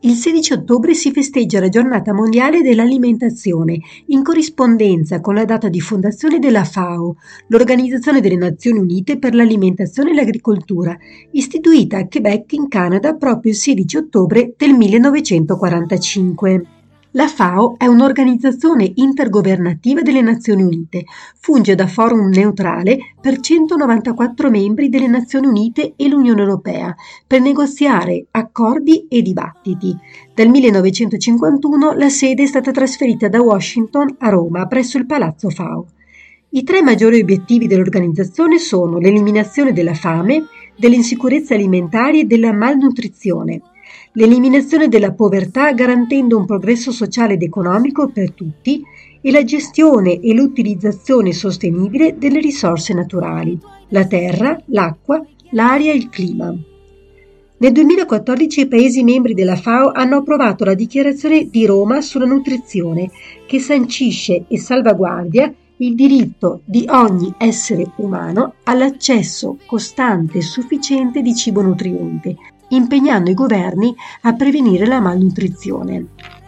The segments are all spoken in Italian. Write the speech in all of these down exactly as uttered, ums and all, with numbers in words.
Il sedici ottobre si festeggia la Giornata mondiale dell'alimentazione, in corrispondenza con la data di fondazione della FAO, l'Organizzazione delle Nazioni Unite per l'Alimentazione e l'Agricoltura, istituita a Quebec in Canada proprio il sedici ottobre del millenovecentoquarantacinque. La FAO è un'organizzazione intergovernativa delle Nazioni Unite, funge da forum neutrale per centonovantaquattro membri delle Nazioni Unite e l'Unione Europea per negoziare accordi e dibattiti. Dal millenovecentocinquantuno la sede è stata trasferita da Washington a Roma presso il Palazzo FAO. I tre maggiori obiettivi dell'organizzazione sono l'eliminazione della fame, dell'insicurezza alimentare e della malnutrizione. L'eliminazione della povertà garantendo un progresso sociale ed economico per tutti e la gestione e l'utilizzazione sostenibile delle risorse naturali, la terra, l'acqua, l'aria e il clima. Nel duemilaquattordici i Paesi membri della FAO hanno approvato la Dichiarazione di Roma sulla nutrizione, che sancisce e salvaguardia il diritto di ogni essere umano all'accesso costante e sufficiente di cibo nutriente, impegnando i governi a prevenire la malnutrizione.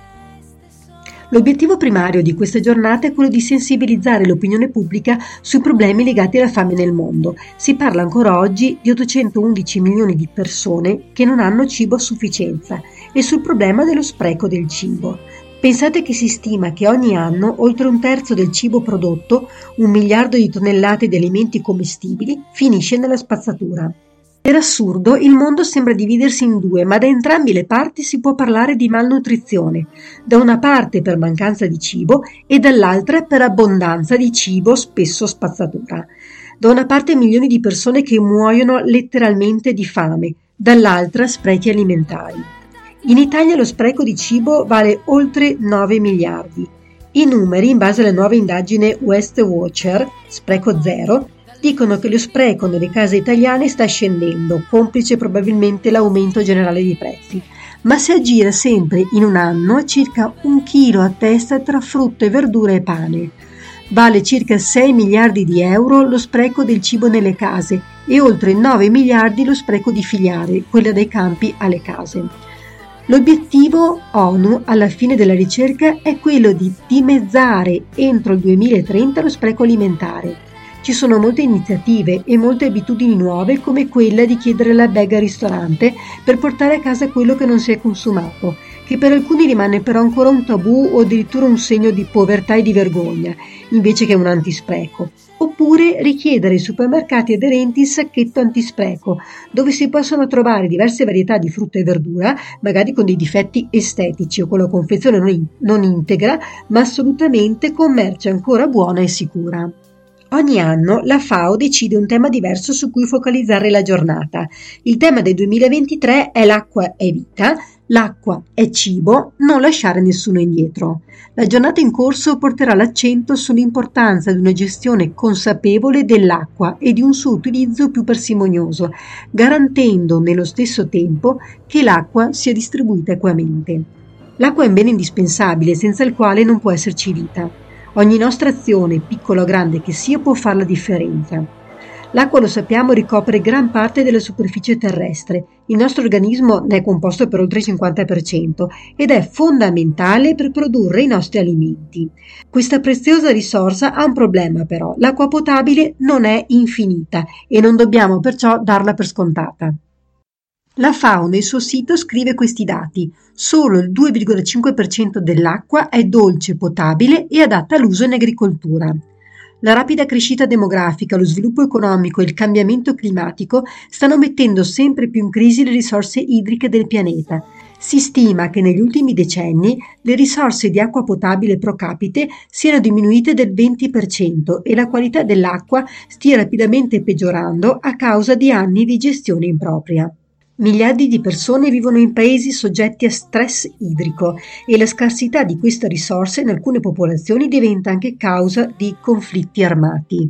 L'obiettivo primario di questa giornata è quello di sensibilizzare l'opinione pubblica sui problemi legati alla fame nel mondo. Si parla ancora oggi di ottocentoundici milioni di persone che non hanno cibo a sufficienza e sul problema dello spreco del cibo. Pensate che si stima che ogni anno oltre un terzo del cibo prodotto, un miliardo di tonnellate di alimenti commestibili, finisce nella spazzatura. Per assurdo, il mondo sembra dividersi in due, ma da entrambe le parti si può parlare di malnutrizione, da una parte per mancanza di cibo e dall'altra per abbondanza di cibo, spesso spazzatura. Da una parte milioni di persone che muoiono letteralmente di fame, dall'altra sprechi alimentari. In Italia lo spreco di cibo vale oltre nove miliardi. I numeri, in base alla nuova indagine West Watcher, Spreco Zero, dicono che lo spreco nelle case italiane sta scendendo, complice probabilmente l'aumento generale dei prezzi, ma si aggira sempre in un anno circa un chilo a testa tra frutta e verdura e pane. Vale circa sei miliardi di euro lo spreco del cibo nelle case e oltre nove miliardi lo spreco di filiale, quella dai campi alle case. L'obiettivo ONU alla fine della ricerca è quello di dimezzare entro il duemilatrenta lo spreco alimentare. Ci sono molte iniziative e molte abitudini nuove come quella di chiedere la bag al ristorante per portare a casa quello che non si è consumato, che per alcuni rimane però ancora un tabù o addirittura un segno di povertà e di vergogna, invece che un antispreco. Oppure richiedere ai supermercati aderenti il sacchetto antispreco, dove si possono trovare diverse varietà di frutta e verdura, magari con dei difetti estetici o con la confezione non, in- non integra, ma assolutamente con merce ancora buona e sicura. Ogni anno la FAO decide un tema diverso su cui focalizzare la giornata. Il tema del duemilaventitré è l'acqua è vita, l'acqua è cibo, non lasciare nessuno indietro. La giornata in corso porterà l'accento sull'importanza di una gestione consapevole dell'acqua e di un suo utilizzo più parsimonioso, garantendo nello stesso tempo che l'acqua sia distribuita equamente. L'acqua è un bene indispensabile senza il quale non può esserci vita. Ogni nostra azione, piccola o grande che sia, può fare la differenza. L'acqua, lo sappiamo, ricopre gran parte della superficie terrestre. Il nostro organismo ne è composto per oltre il cinquanta per cento ed è fondamentale per produrre i nostri alimenti. Questa preziosa risorsa ha un problema però: l'acqua potabile non è infinita e non dobbiamo perciò darla per scontata. La FAO nel suo sito scrive questi dati: solo il due virgola cinque per cento dell'acqua è dolce, potabile e adatta all'uso in agricoltura. La rapida crescita demografica, lo sviluppo economico e il cambiamento climatico stanno mettendo sempre più in crisi le risorse idriche del pianeta. Si stima che negli ultimi decenni le risorse di acqua potabile pro capite siano diminuite del venti per cento e la qualità dell'acqua stia rapidamente peggiorando a causa di anni di gestione impropria. Miliardi di persone vivono in paesi soggetti a stress idrico e la scarsità di questa risorsa in alcune popolazioni diventa anche causa di conflitti armati.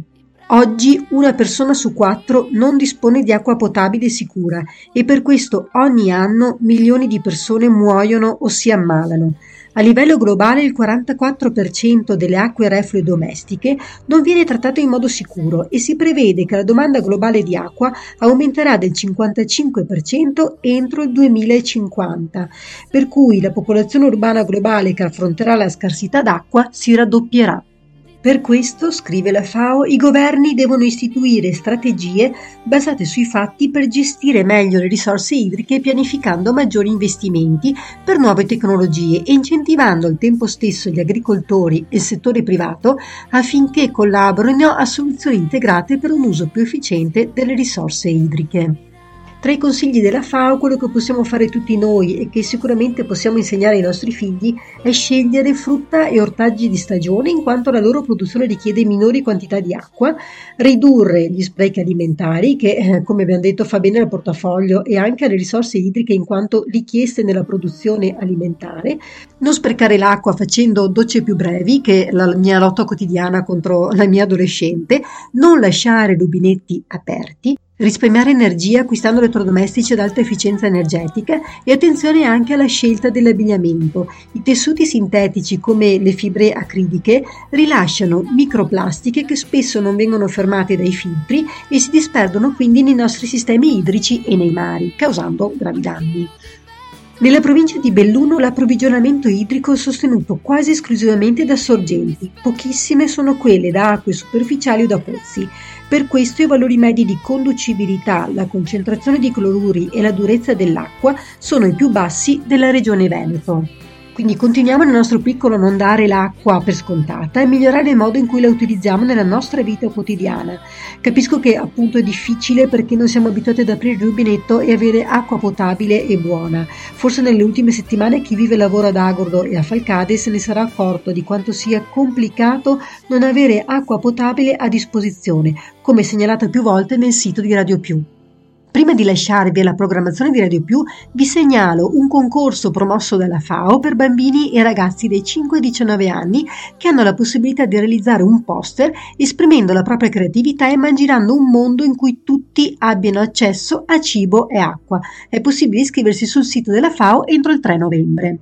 Oggi una persona su quattro non dispone di acqua potabile sicura e per questo ogni anno milioni di persone muoiono o si ammalano. A livello globale il quarantaquattro per cento delle acque reflue domestiche non viene trattato in modo sicuro e si prevede che la domanda globale di acqua aumenterà del cinquantacinque per cento entro il duemilacinquanta, per cui la popolazione urbana globale che affronterà la scarsità d'acqua si raddoppierà. Per questo, scrive la FAO, i governi devono istituire strategie basate sui fatti per gestire meglio le risorse idriche pianificando maggiori investimenti per nuove tecnologie e incentivando al tempo stesso gli agricoltori e il settore privato affinché collaborino a soluzioni integrate per un uso più efficiente delle risorse idriche. Tra i consigli della FAO, quello che possiamo fare tutti noi e che sicuramente possiamo insegnare ai nostri figli è scegliere frutta e ortaggi di stagione in quanto la loro produzione richiede minori quantità di acqua, ridurre gli sprechi alimentari che, eh, come abbiamo detto, fa bene al portafoglio e anche alle risorse idriche in quanto richieste nella produzione alimentare, non sprecare l'acqua facendo docce più brevi, che è la mia lotta quotidiana contro la mia adolescente, non lasciare rubinetti aperti, risparmiare energia acquistando elettrodomestici ad alta efficienza energetica e attenzione anche alla scelta dell'abbigliamento. I tessuti sintetici come le fibre acriliche rilasciano microplastiche che spesso non vengono fermate dai filtri e si disperdono quindi nei nostri sistemi idrici e nei mari, causando gravi danni. Nella provincia di Belluno l'approvvigionamento idrico è sostenuto quasi esclusivamente da sorgenti, pochissime sono quelle da acque superficiali o da pozzi. Per questo i valori medi di conducibilità, la concentrazione di cloruri e la durezza dell'acqua sono i più bassi della regione Veneto. Quindi continuiamo nel nostro piccolo a non dare l'acqua per scontata e migliorare il modo in cui la utilizziamo nella nostra vita quotidiana. Capisco che appunto è difficile perché non siamo abituati ad aprire il rubinetto e avere acqua potabile e buona. Forse nelle ultime settimane chi vive e lavora ad Agordo e a Falcade se ne sarà accorto di quanto sia complicato non avere acqua potabile a disposizione, come segnalato più volte nel sito di Radio Più. Prima di lasciarvi alla programmazione di Radio Più, vi segnalo un concorso promosso dalla FAO per bambini e ragazzi dai cinque ai diciannove anni che hanno la possibilità di realizzare un poster esprimendo la propria creatività e immaginando un mondo in cui tutti abbiano accesso a cibo e acqua. È possibile iscriversi sul sito della FAO entro il tre novembre.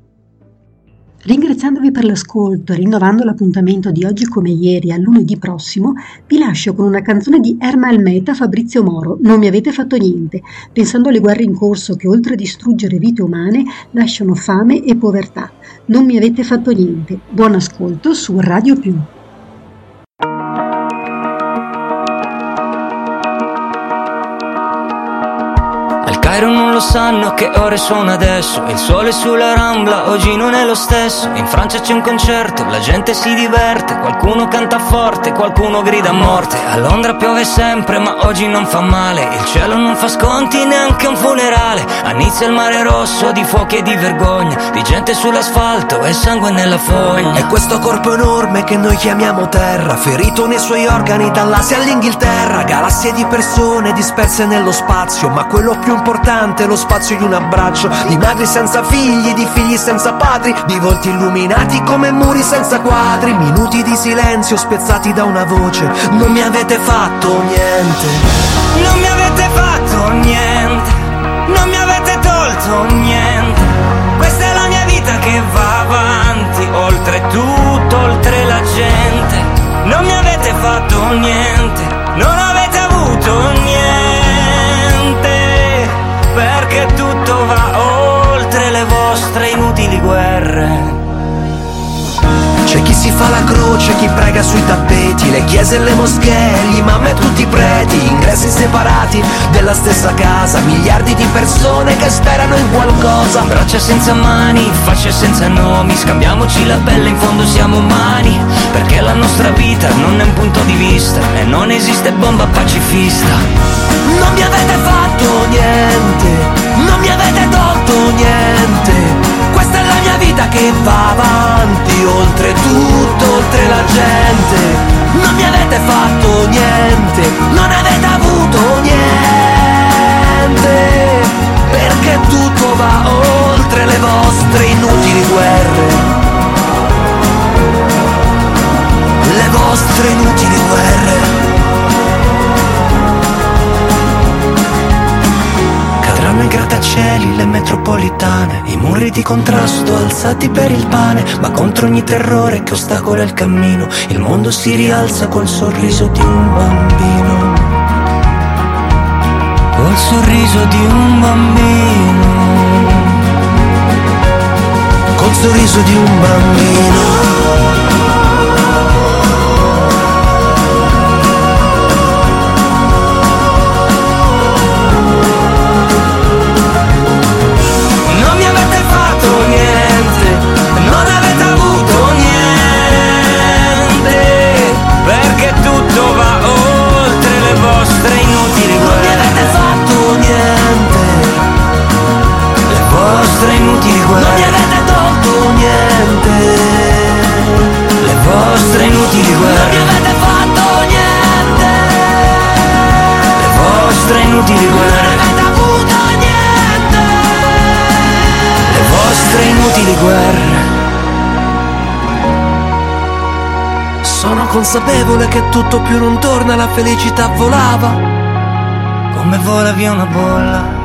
Ringraziandovi per l'ascolto e rinnovando l'appuntamento di oggi come ieri al lunedì prossimo, vi lascio con una canzone di Erma Almeta Fabrizio Moro, Non mi avete fatto niente, pensando alle guerre in corso che oltre a distruggere vite umane lasciano fame e povertà. Non mi avete fatto niente. Buon ascolto su Radio Più. Cairo non lo sanno che ore sono adesso. Il sole sulla Rambla oggi non è lo stesso. In Francia c'è un concerto, la gente si diverte. Qualcuno canta forte, qualcuno grida a morte. A Londra piove sempre ma oggi non fa male. Il cielo non fa sconti neanche un funerale. A Nizza il mare rosso di fuochi e di vergogna, di gente sull'asfalto e sangue nella fogna. E questo corpo enorme che noi chiamiamo terra, ferito nei suoi organi dall'Asia all'Inghilterra. Galassie di persone disperse nello spazio, ma quello più importante è lo spazio di un abbraccio, di madri senza figli, di figli senza padri, di volti illuminati come muri senza quadri, minuti di silenzio spezzati da una voce. Non mi avete fatto niente, non mi avete fatto niente, non mi avete tolto niente. Questa è la mia vita che va avanti, oltre tutto, oltre la gente. Non mi avete fatto niente, non avete avuto niente, perché tutto va oltre le vostre inutili guerre. C'è chi si fa la croce, chi prega sui tappeti, le chiese e le moschee, gli imam e tutti i preti, ingressi separati della stessa casa, miliardi di persone che sperano in qualcosa. Braccia senza mani, facce senza nomi, scambiamoci la pelle, in fondo siamo umani, perché la nostra vita non è un punto di vista e non esiste bomba pacifista. Non mi avete fatto niente, non mi avete tolto niente. Questa è la mia vita che va avanti, oltre tutto, oltre la gente. Non mi avete fatto niente, non avete avuto niente, perché tutto va oltre le vostre inutili guerre. Le vostre inutili guerre. grattacieli, le metropolitane, i muri di contrasto alzati per il pane, ma contro ogni terrore che ostacola il cammino, il mondo si rialza col sorriso di un bambino, col sorriso di un bambino, col sorriso di un bambino. Sono consapevole che tutto più non torna, la felicità volava, come vola via una bolla.